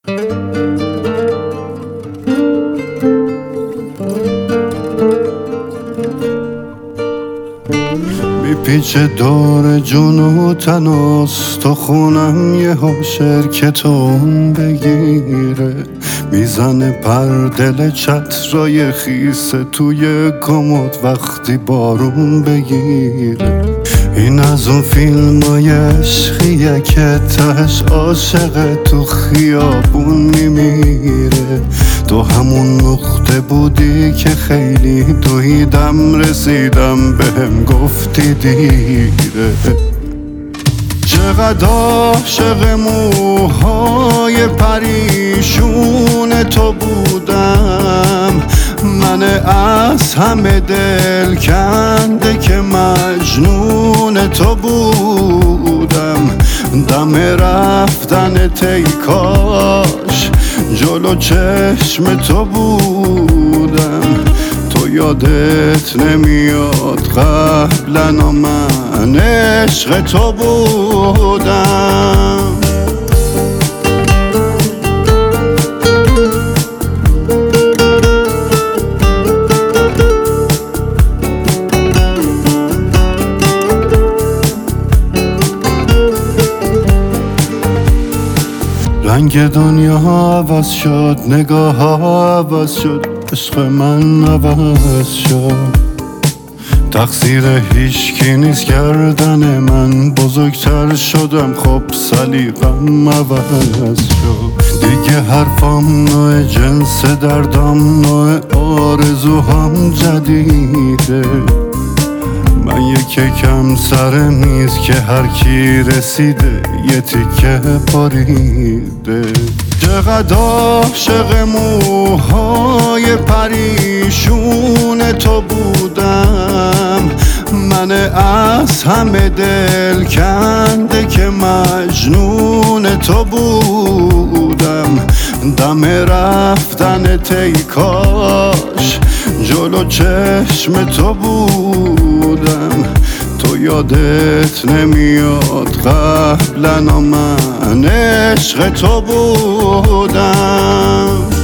میپیچه دور جون و تناس تو خونم یه حاشر که تو بگیره، میزنه پر دل چترای خیسه توی کمد وقتی بارون بگیره. این از اون فیلمای عشقیه که تهش عاشق تو خیابون میمیره. تو همون نقطه بودی که خیلی دویدم رسیدم بهم گفتی دیره. چقدر عاشق موهای پریشون تو بودم، من از همه دل کنده که مجنون تو بودم. دم رفتن کاش جلو چشم تو بودم. تو یادت نمیاد قبلا من عشق تو بودم. رنگ دنیا عوض شد، نگاه ها عوض شد، عشق من عوض شد. تقصیر هیچکی نیست کردن من، بزرگتر شدم خب سلیقم عوض شد. دیگه حرفام نوع جنس دردام نوع آرزوهام جدیده. من یکی کم سر میز که هر کی رسیده یه تیکه پریده. چقدر عاشق موهای پریشون تو بودم، من از همه دل کنده که مجنون تو بودم. دم رفتن کاش جلو چشم تو بودم. تو یادت نمیاد قبلا من عشق تو بودم.